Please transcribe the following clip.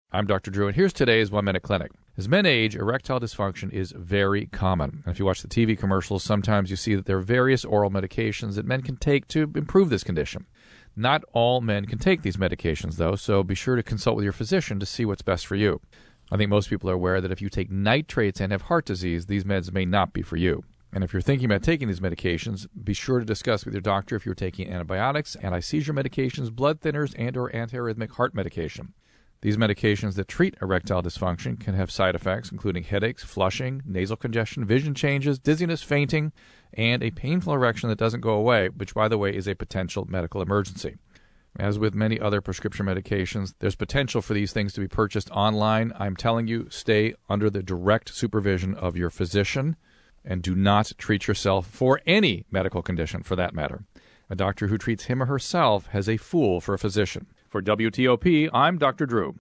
I'm Dr. Drew, and here's today's 1 Minute Clinic. As men age, erectile dysfunction is very common. And if you watch the TV commercials, sometimes you see that there are various oral medications that men can take to improve this condition. Not all men can take these medications, though, so be sure to consult with your physician to see what's best for you. I think most people are aware that if you take nitrates and have heart disease, these meds may not be for you. And if you're thinking about taking these medications, be sure to discuss with your doctor if you're taking antibiotics, anti-seizure medications, blood thinners, and or antiarrhythmic heart medication. These medications that treat erectile dysfunction can have side effects, including headaches, flushing, nasal congestion, vision changes, dizziness, fainting, and a painful erection that doesn't go away, which, by the way, is a potential medical emergency. As with many other prescription medications, there's potential for these things to be purchased online. I'm telling you, stay under the direct supervision of your physician and do not treat yourself for any medical condition, for that matter. A doctor who treats him or herself has a fool for a physician. For WTOP, I'm Dr. Drew.